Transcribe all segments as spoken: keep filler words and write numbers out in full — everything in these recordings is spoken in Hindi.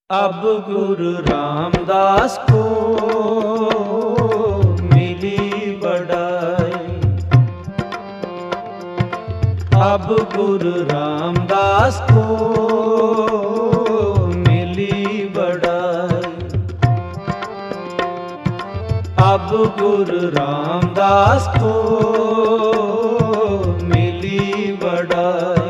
अब गुरु रामदास को मिली बड़ाई। अब गुरु रामदास को मिली बड़ाई। अब गुरु रामदास को मिली बड़ाई।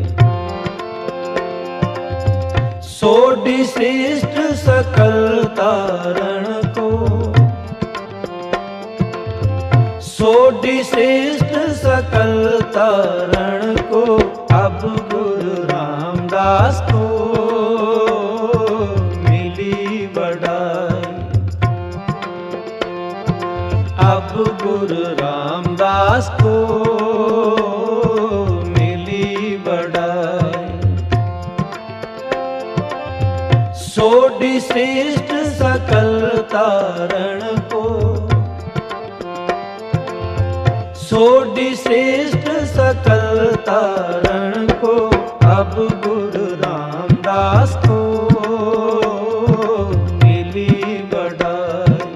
सोडी श्रेष्ठ सकल तारण को, सोडी श्रेष्ठ सकल तारण को, अब गुरु रामदास को मिली बड़ाई। अब गुरु रामदास को मिली बड़ाई। सोडी श्रेष्ठ सकल तारण को, सोडी श्रेष्ठ सकल तारण को, अब गुरु रामदास को मिली बड़ाई।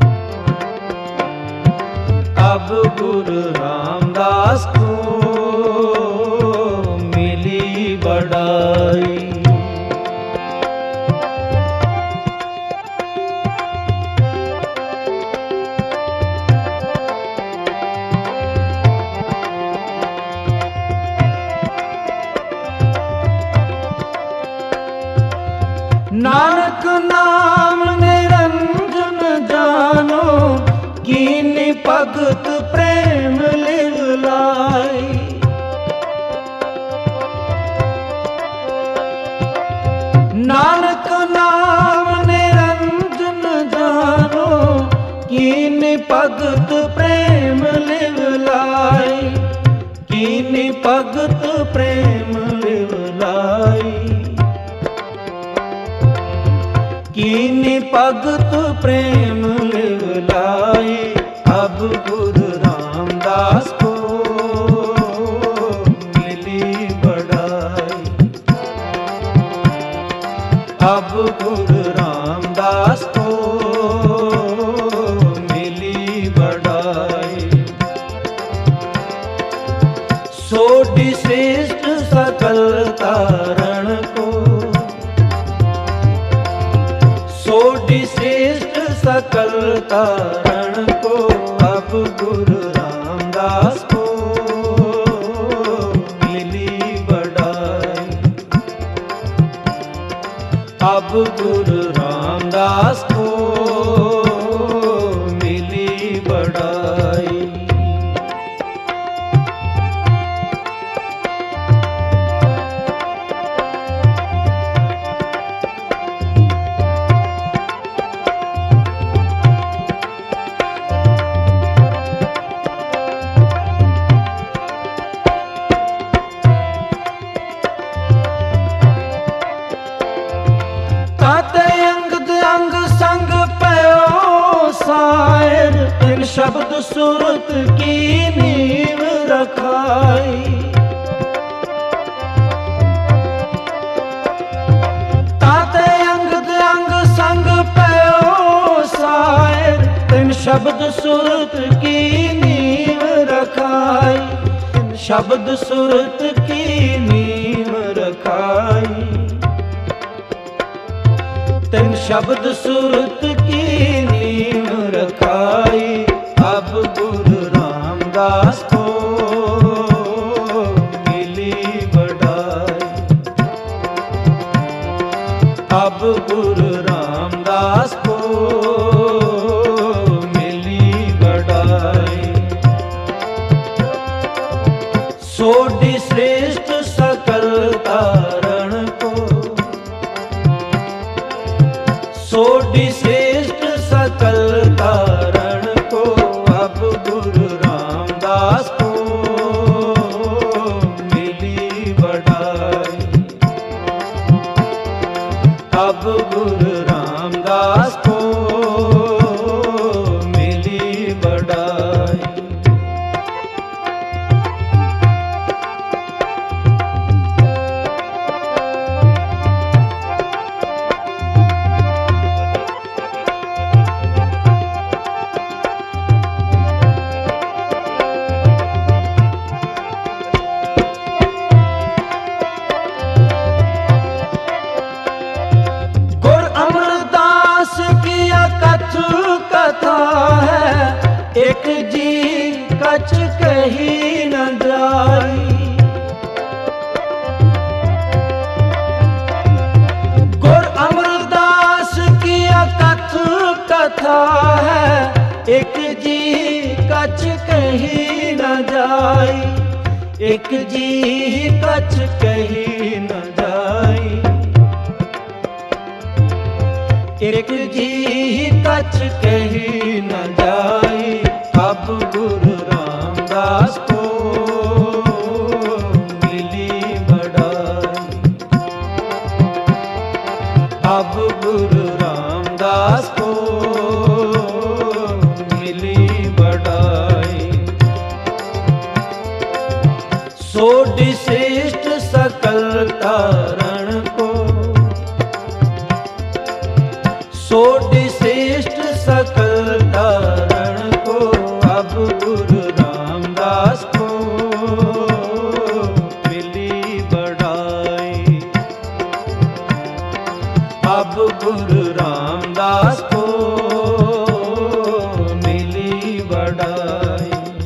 अब गुरु रामदास को मिली बड़ाई। नानक नाम निरंजन जानो, कीनी भगत प्रेम लिव लाई। नानक नाम निरंजन जानो, कीनी भगत प्रेम लिव लाई। कीनी भगत प्रेम लिव लाई। कीनी भगत प्रेम लिव लाई। अब गुरु रामदास को मिली बड़ाई। अब गुरु रामदास को मिली बड़ाई। सोडी श्रेष्ठ सकल तारण को, सोडी श्रेष्ठ सकल तारण को, अब गुरु रामदास को मिली बड़ाई। अब गुरु रामदास को मिली बड़ाई। इन शब्द सूरत की नींव रखाई। ताते अंग अंग संग पयो सायर, इन शब्द सूरत की नींव रखाई। इन शब्द सूरत की नींव रखाई। तिन शब्द सूरत की नींव रखाई। अब गुरु रामदास को मिली बड़ाई। अब गुरु रामदास को मिली बड़ाई। सोडी श्रेष्ठ सकल तारण को, सोडी श्रेष्ठ सकल तारण को, अब गुरु रामदास को मिली बड़ाई। अब गुरु रामदास को मिली बड़ाई। कछ कही न जाई। गुर अमरदास की अकथ कथा है, एक जी कछ कही न जाई, एक जी कछ कही न जाई, एक जी कछ कही न जाई। अब गुरु रामदास को मिली बड़ाई, अब गुरु रामदास को मिली बड़ाई। सोढ़ी श्रेष्ठ सकल तारण को, सोढ़ी श्रेष्ठ सकल तारण को, अब गुरु रामदास को मिली बड़ाई, अब गुरु रामदास को मिली बड़ाई।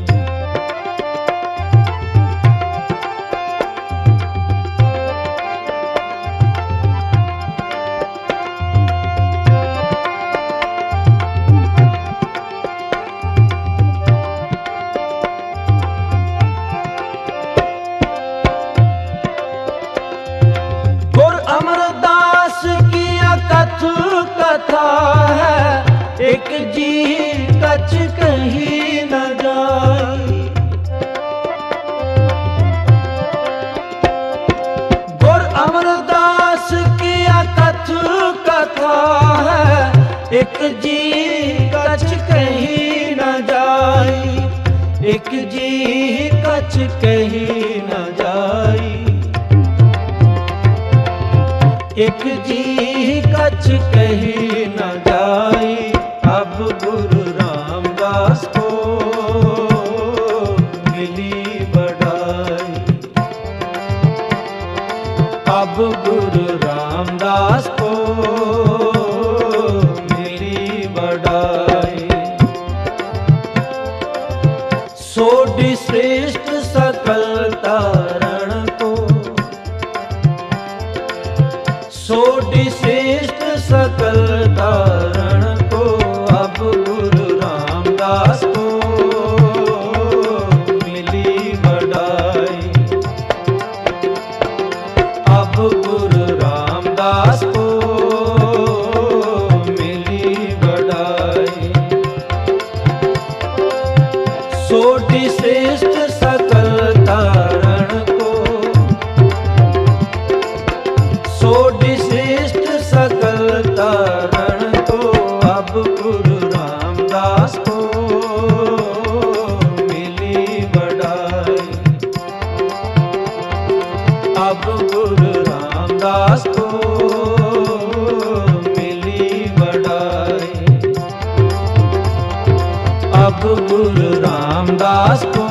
अमरदास की अकथ कथा है, एक जी कछ कही न जाई। गुर अमरदास की अकथ कथा है, एक जी कछ कही न जाई, एक जी कछ कही न जाई, एक जी कछ कही न जाई। अब गुरु रामदास को मिली बड़ाई, अब गुरु रामदास को मिली बड़ाई। सोढ़ी श्रेष्ठ सकल तारण को, सोढ़ी श्रेष्ठ सकल तारण को, अब गुरु रामदास को मिली बड़ाई, अब गुरु रामदास को मिली बड़ाई। सोढ़ी श्रेष्ठ सकल तारण को, सोढ़ी श्रेष्ठ सकल तारण को, अब गुरु रामदास को मिली बड़ाई, अब गुरु रामदास को मिली बड़ाई, अब गुरु रामदास को